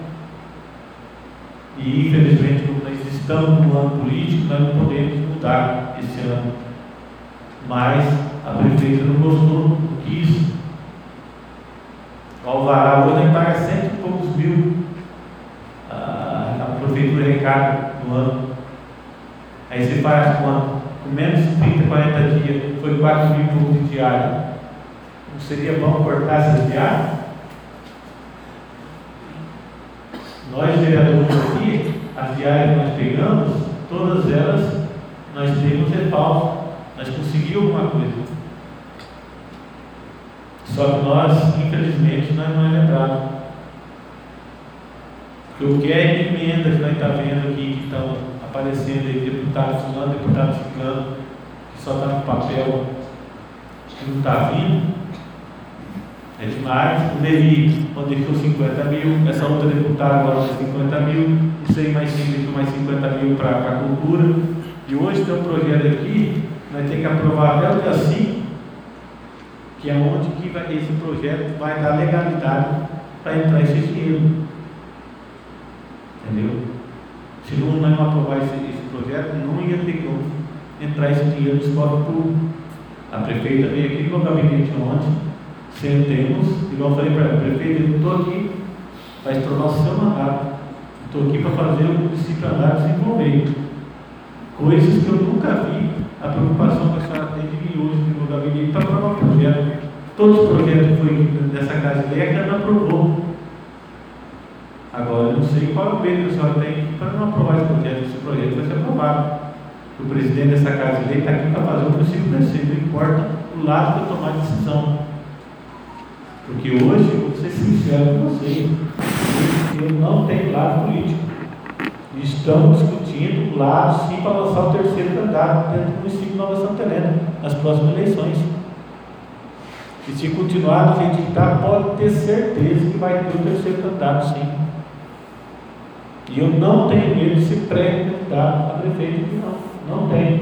E infelizmente, como nós estamos no ano político, nós não podemos mudar esse ano. Mas a prefeita não gostou, não quis. O alvará hoje nós paga cento e poucos mil a, a prefeitura recado no ano. Aí você faz quanto? Com menos de trinta, quarenta dias, foi quatro mil e pouco de diária. Não seria bom cortar essas diárias? Nós, vereadores aqui, as diárias que nós pegamos, todas elas, nós temos repauso. Nós conseguimos alguma coisa. Só que nós, infelizmente, nós não é lembrado. Porque o que é emenda que nós estamos vendo aqui, que estão aparecendo aí, deputado fulano, deputado ciclano, que só está no papel, que não está vindo, é demais. O Neri, quando deixou cinquenta mil, essa outra deputada agora tem cinquenta mil, não sei mais quem deixou mais cinquenta mil para a cultura. E hoje tem um projeto aqui, nós temos que aprovar até o dia cinco, que é onde que vai, esse projeto vai dar legalidade para entrar esse dinheiro. Entendeu? Se não, nós não aprovar esse, esse projeto, não ia ter como entrar esse dinheiro no esporte público. A prefeita veio aqui no gabinete ontem, sentemos, igual eu falei para ela, prefeita, eu estou aqui para estrovar o seu mandato, estou aqui para fazer o município andar desenvolver. Coisas que eu nunca vi, a preocupação que a senhora tem de vir hoje no meu gabinete para aprovar o projeto. Todos os projetos que foi dessa casa de lei, a Câmara aprovou. Agora, eu não sei qual é o medo que a senhora tem para não aprovar esse projeto. Esse projeto vai ser aprovado. O presidente dessa casa de lei está aqui para fazer o possível crescer, não importa o lado que eu tomar a decisão. Porque hoje, eu vou ser sincero com vocês, eu não tenho lado político. Estamos discutindo lá sim para lançar o terceiro candidato dentro do município de Nova Santa Helena, nas próximas eleições. E se continuar do jeito que está, pode ter certeza que vai ter o terceiro candidato, sim. E eu não tenho medo de ser pré-candidato a prefeito aqui, não. Não tenho.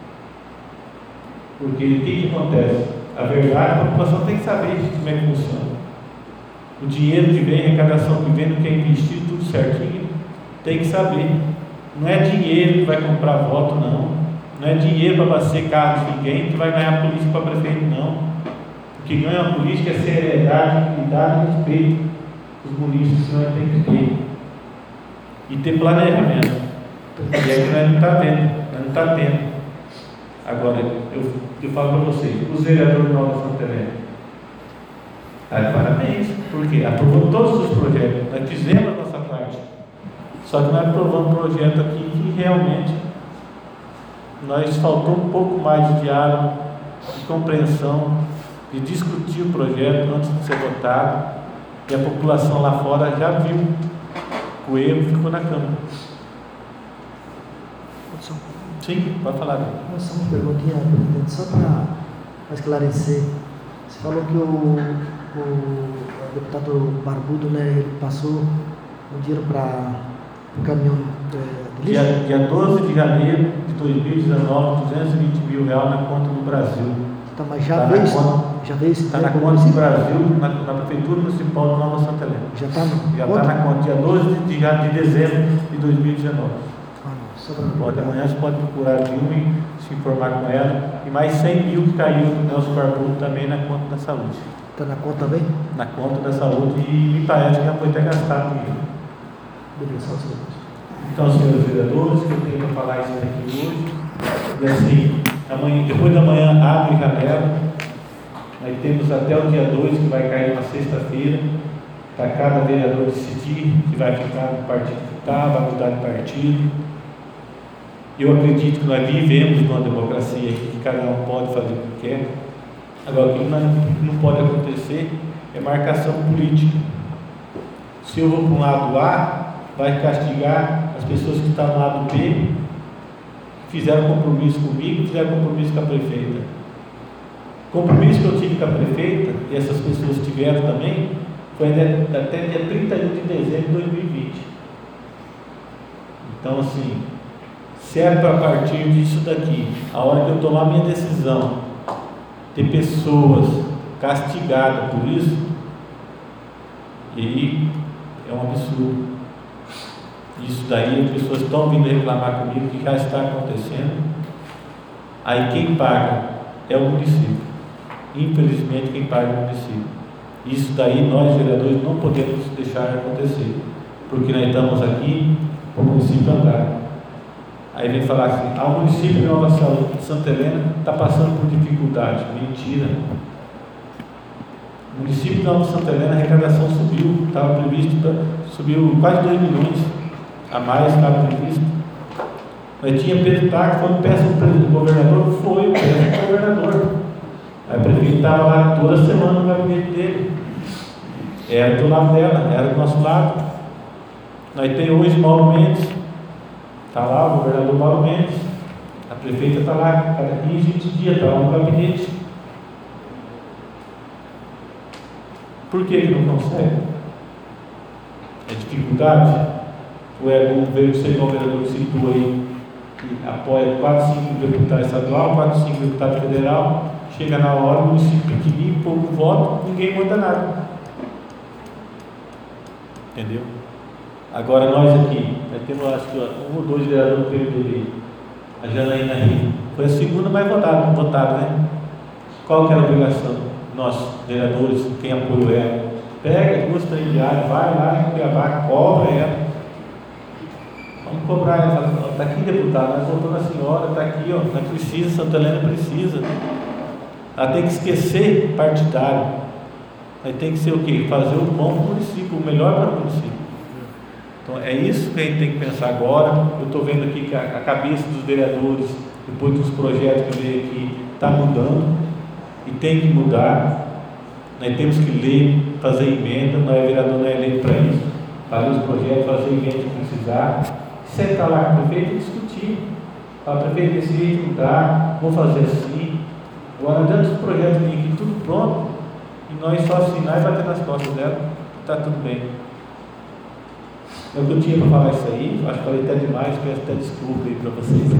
Porque o que, que acontece? A verdade, a população tem que saber como é que funciona. O dinheiro que vem, a arrecadação que vem, não quer investir, tudo certinho. Tem que saber. Não é dinheiro que vai comprar voto, não. Não é dinheiro para abastecer carro de ninguém que vai ganhar política para prefeito, não. O que ganha a política é seriedade, dignidade e respeito. Os munícipes que nós temos que ter. E ter planejamento. E é que nós não estamos tendo. Nós não estamos tendo. Agora, eu, eu falo para vocês, os vereadores de Nova Santa Helena, tá de parabéns, porque aprovou todos os projetos. Nós fizemos a nossa parte. Só que nós aprovamos um projeto aqui que realmente nós faltou um pouco mais de diálogo, de compreensão, de discutir o projeto antes de ser votado. E a população lá fora já viu que o erro ficou na Câmara. Sim, pode falar. Só uma perguntinha, presidente, só para esclarecer. Você falou que o, o, o deputado Barbudo, né, ele passou o dinheiro para o caminhão é, de lixo? Dia, dia doze de janeiro de dois mil e dezenove, duzentos e vinte mil reais na conta do Brasil. Tá, mas já tá veio isso? Conta, já veio isso? Está na conta do Brasil, na, na Prefeitura Municipal de Nova Santa Helena. Já está na Já está na conta, dia doze de, de dezembro de dois mil e dezenove. Ah, nossa. Pode, amanhã você pode procurar a Dilma e se informar com ela. E mais cem mil que caiu do Nelson Barbudo também na conta da saúde. Está na conta também? Na conta da saúde, e me parece que já foi até gastado mesmo. Beleza, só você. Então, senhores vereadores, que eu tenho para falar isso aqui hoje. E assim, amanhã, depois da manhã abre janela. Nós temos até o dia dois, que vai cair na sexta-feira, para cada vereador decidir que vai ficar no partido que está, vai mudar de partido. Eu acredito que nós vivemos numa democracia aqui, que cada um pode fazer o que quer. Agora, o que não, não pode acontecer é marcação política. Se eu vou para um lado A, vai castigar as pessoas que estão no lado B, que fizeram compromisso comigo, fizeram compromisso com a prefeita. O compromisso que eu tive com a prefeita, e essas pessoas tiveram também, foi até dia trinta e um de dezembro de dois mil e vinte. Então, assim, se é para partir disso daqui, a hora que eu tomar minha decisão, ter pessoas castigadas por isso, e aí é um absurdo. Isso daí, as pessoas estão vindo reclamar comigo que já está acontecendo. Aí quem paga é o município. Infelizmente, quem paga é o município. Isso daí nós, vereadores, não podemos deixar acontecer, porque nós estamos aqui para o município andar. Aí vem falar assim, ah, o município de Nova Saúde de Santa Helena está passando por dificuldade. Mentira. O município de Nova Santa Helena, a arrecadação subiu, estava previsto, subiu quase dois milhões a mais, estava previsto. Mas tinha Pedro Taco, foi um péssimo do governador, foi um péssimo governador. Aí o prefeito estava lá toda semana no gabinete dele. Era do lado dela, era do nosso lado. Nós temos hoje Mauro Mendes, está lá o governador Mauro Mendes, a prefeita está lá, cada quinze, vinte dias, está lá no gabinete. Por que ele não consegue? É dificuldade? Ou é como veio ser o vereador que citou aí, que apoia quatro, cinco deputados estadual, quatro, cinco deputados federal, chega na hora, o município pequenininho, pouco voto, ninguém manda nada. Entendeu? Agora nós aqui, nós temos acho que um ou dois vereadores do P M D B, a Janaína Rio, foi a segunda mais votada, votada, né? Qual que era a obrigação? Nós, vereadores, quem apoiou ela, pega duas, três diárias, vai lá em Cuiabá, cobra ela. Vamos cobrar ela. Está aqui, deputado, nós votamos a senhora, está aqui, ó, nós precisa, Santa Helena precisa. Ela tem que esquecer partidário. Aí tem que ser o quê? Fazer o bom para o município, o melhor para o município. Então é isso que a gente tem que pensar agora. Eu estou vendo aqui que a, a cabeça dos vereadores, depois dos projetos que veio aqui, está mudando. E tem que mudar. Nós temos que ler, fazer emenda. Nós, vereador, não é eleito para isso. Fazer os projetos, fazer emenda que precisar. Sentar lá com o prefeito e discutir. Falar, prefeito, desse jeito não dá, vou fazer assim. Agora, adianta os projetos virem aqui tudo pronto, e nós só assinar e bater nas costas dela, está tudo bem. É o que eu tinha para falar isso aí, acho que falei até demais, peço até desculpa aí para vocês.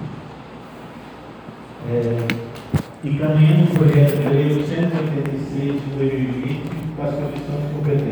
É, e caminhando o projeto de lei oitocentos e oitenta e seis de dois mil e vinte, com as condições de competência